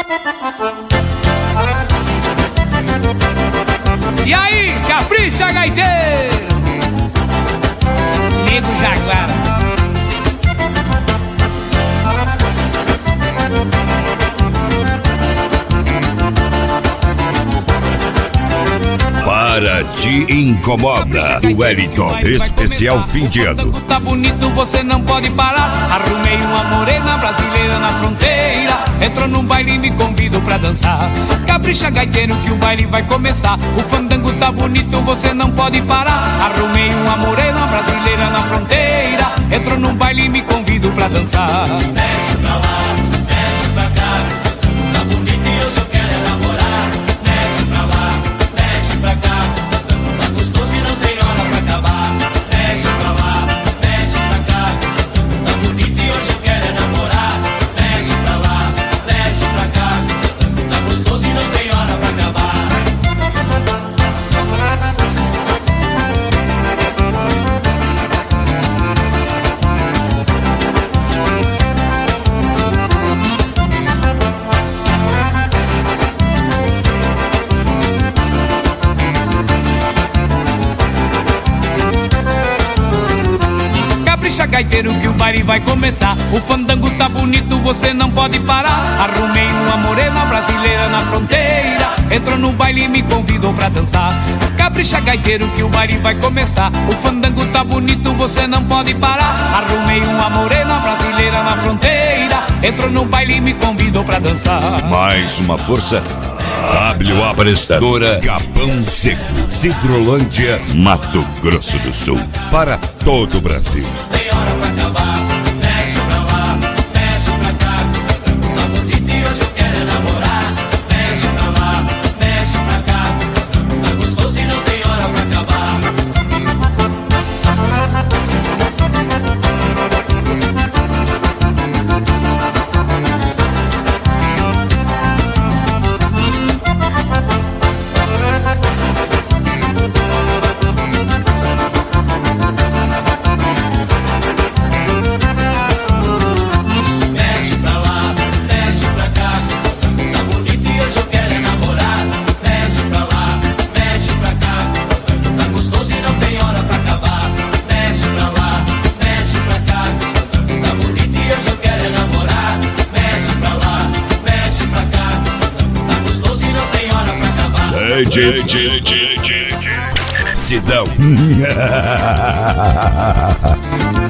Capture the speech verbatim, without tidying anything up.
E aí, capricha, gaiteiro, Nego Jaguar. Para te incomoda, o Wellington, especial fim de ano. Tá bonito, você não pode parar. Arrumei uma morena brasileira na fronteira. Entrou num baile e me convidou pra dançar. Capricha, gaiteiro, que o baile vai começar. O fandango tá bonito, você não pode parar. Arrumei uma morena brasileira na fronteira. Entrou num baile e me convidou pra dançar. Desce pra lá, desce pra cá. Tá bonito e hoje eu quero namorar. Desce pra lá, desce pra cá. Tá gostoso e não tem hora pra acabar. Desce pra lá, desce pra cá. Tá bonito e hoje eu quero namorar. Desce pra lá, desce pra cá. Tá gostoso e não tem hora pra acabar. Capricha, gaiteiro, que o baile vai começar. O fandango tá bonito, você não pode parar. Arrumei uma morena brasileira na fronteira. Entrou no baile e me convidou pra dançar. Capricha, gaiteiro, que o baile vai começar. O fandango tá bonito, você não pode parar. Arrumei uma morena brasileira na fronteira. Entrou no baile e me convidou pra dançar. Mais uma força. W A Prestadora Capão Seco, Cidrolândia, Mato Grosso do Sul. Para todo o Brasil. Tem hora pra acabar. Desce pra lá, desce pra cá. Tá bonito e hoje eu quero namorar. Desce pra lá, desce pra cá. Tá gostoso e não tem hora pra acabar. Desce pra lá, desce pra cá. Tá bonito e hoje eu quero namorar. Desce pra lá, desce pra cá. Tá gostoso e não tem hora pra acabar. Desce pra lá, desce pra cá. Tá bonito e hoje eu quero namorar. Desce pra lá, desce pra cá. Tá gostoso e não tem hora pra acabar. D J Sidão.